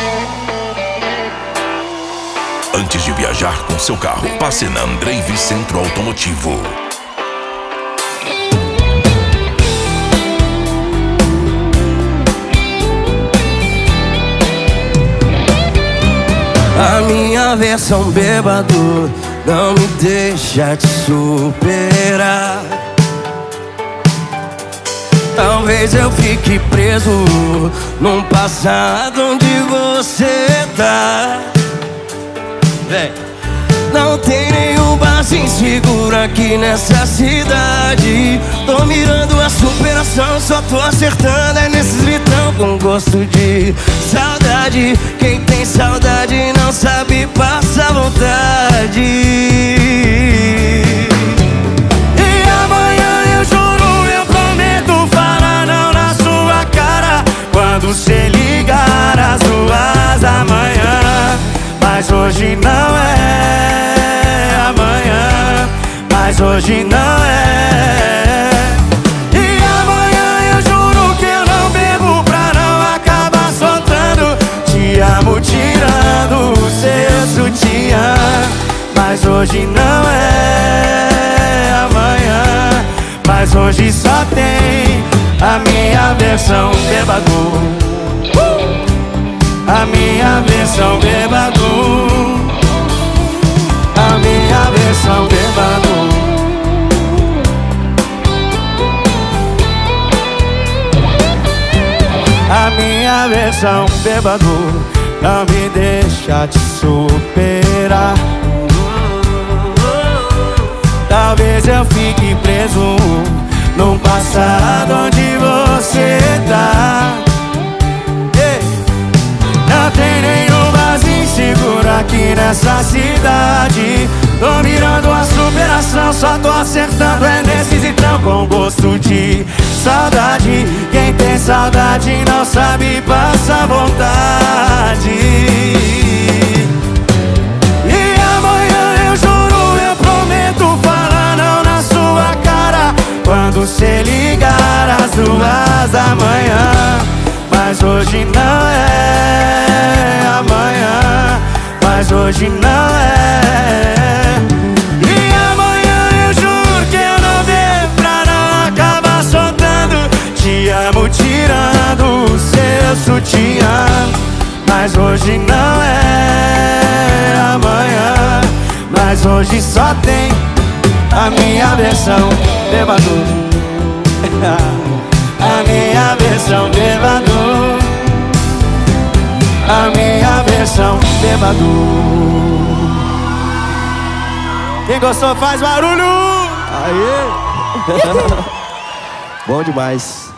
Antes de viajar com seu carro, passe na Andreive Centro Automotivo. A minha versão bêbado não me deixa te superar. Talvez eu fique preso num passado onde você tá. Não tem nenhum barzinho seguro aqui nessa cidade. Tô mirando a superação, só tô acertando é nesses litrão com gosto de saudade. Quem tem saudade não sabe passar vontade. E amanhã eu juro, eu prometo falar não na sua cara quando cê ligar às 2 da manhã. Mas hoje não é amanhã, mas hoje não é. E amanhã eu juro que eu não bebo pra não acabar soltando. Te amo tirando o seu sutiã. Mas hoje não é amanhã, mas hoje só tem a minha versão bêbado. A minha versão bêbado. A minha versão bêbado. A minha versão bêbado não me deixa te superar. Talvez eu fique preso num passado onde você tá. Não tem nenhum barzinho seguro aqui nessa cidade. Tô mirando a superação, só tô acertando é nesses então com gosto de saudade. Quem tem saudade não sabe passar vontade. E amanhã eu juro, eu prometo falar não na sua cara quando cê ligar às 2 da manhã. Mas hoje não é amanhã, mas hoje não é. E amanhã eu juro que eu não bebo pra não acabar soltando. Te amo tirando o seu sutiã. Mas hoje não é amanhã, mas hoje só tem a minha versão bêbado. A minha versão bêbado. A minha versão bêbado. Quem gostou faz barulho. Aê! Bom demais.